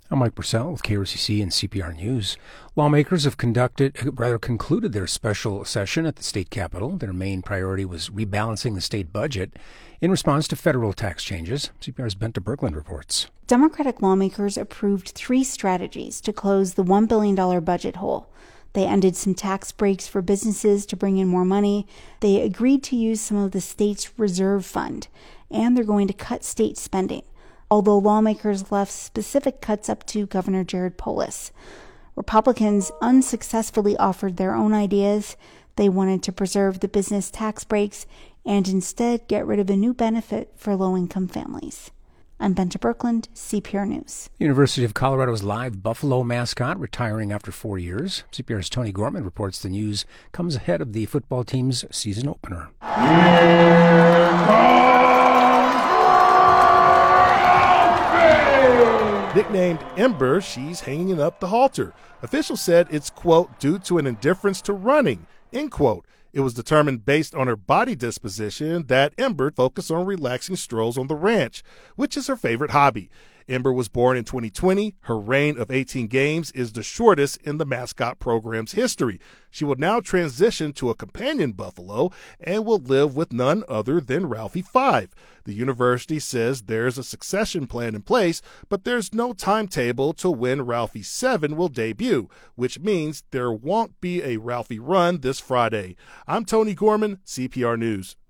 I'm Mike Purcell with KRCC and CPR News. Lawmakers have concluded their special session at the state capitol. Their main priority was rebalancing the state budget in response to federal tax changes. CPR's Benta Berkland reports. Democratic lawmakers approved 3 strategies to close the $1 billion budget hole. They ended some tax breaks for businesses to bring in more money. They agreed to use some of the state's reserve fund, and they're going to cut state spending, although lawmakers left specific cuts up to Governor Jared Polis. Republicans unsuccessfully offered their own ideas. They wanted to preserve the business tax breaks and instead get rid of a new benefit for low-income families. I'm Benta Berkland, CPR News. University of Colorado's live buffalo mascot retiring after 4 years. CPR's Tony Gorman reports the news comes ahead of the football team's season opener. Nicknamed Ember, she's hanging up the halter. Officials said it's, quote, due to an indifference to running, end quote. It was determined based on her body disposition that Ember focused on relaxing strolls on the ranch, which is her favorite hobby. Ember was born in 2020. Her reign of 18 games is the shortest in the mascot program's history. She will now transition to a companion buffalo and will live with none other than Ralphie 5. The university says there's a succession plan in place, but there's no timetable to when Ralphie 7 will debut, which means there won't be a Ralphie run this Friday. I'm Tony Gorman, CPR News.